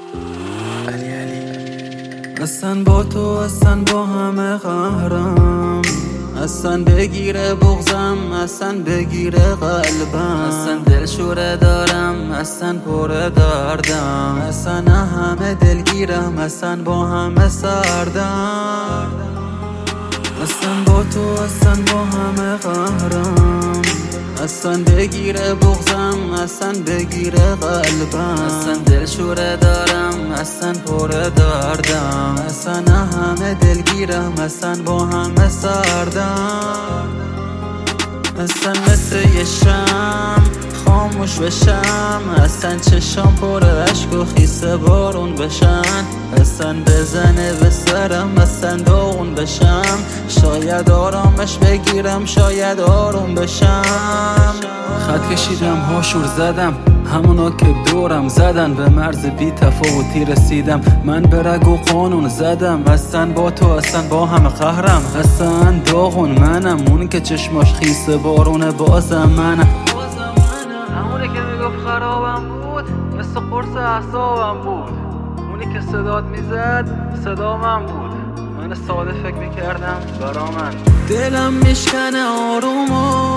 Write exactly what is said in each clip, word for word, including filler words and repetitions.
علی علی اصلا با تو اصلا با همه قهرم، اصلا بگیره بغزم، اصلا بگیره قلبم، اصلا دلشوره دارم، اصلا پر دردم، اصلا همه دلگیرم، اصلا با همه سردم، اصلا با تو اصلا با همه قهرم، اصلا بگیره بغزم، اصلا بگیره قلبم، اصلا دلشوره دارم، اصلا پر دردم، اصلا همه دلگیرم، اصلا با همه سردم، اصلا مثل یه شم خاموش بشم، اصلا چشام پر عشق و خیس بارون بشن، اصلا بزنه به سرم، اصلا داغون بشم، شاید آرامش بگیرم، شاید آروم بشم. خط کشیدم هاشور زدم، همونا که دورم زدن، به مرز بی تفاوتی رسیدم، من به رگ و قانون زدم، اصلا با تو اصلا با همه قهرم، اصلا داغون منم، اونی که چشماش خیس بارونه بازم منم، همونی که میگفت خرابم بود، مثل قرص اعصابم بود، اونی که صدات میزد صدا من بود، من ساده فکر میکردم برا من. دلم میشکنه آرومو،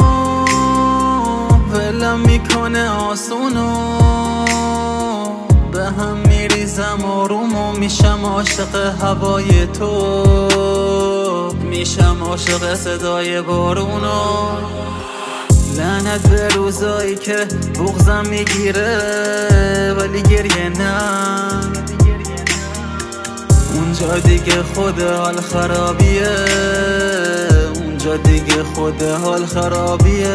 ولم میکنه آسونو، به هم میریزم آرومو، میشم عاشق هوای تو، میشم عاشق صدای بارونو، لعنت به روزایی که بغزم میگیره ولی گریه نه، اونجا دیگه خود حال خرابیه، اونجا دیگه خود حال خرابیه،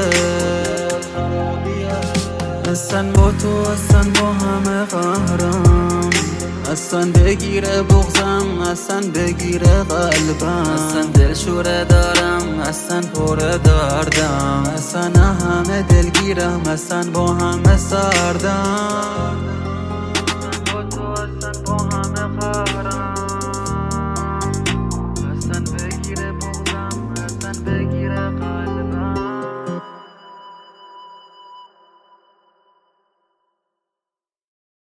اصلا با تو اصلا با همه قهرم، اصلا بگیره بغزم، اصلا بگیره قلبم، اصلا دلشوره دارم، اصلا پر دردم، اصلا همه دلگیرم، اصلا با همه سردم.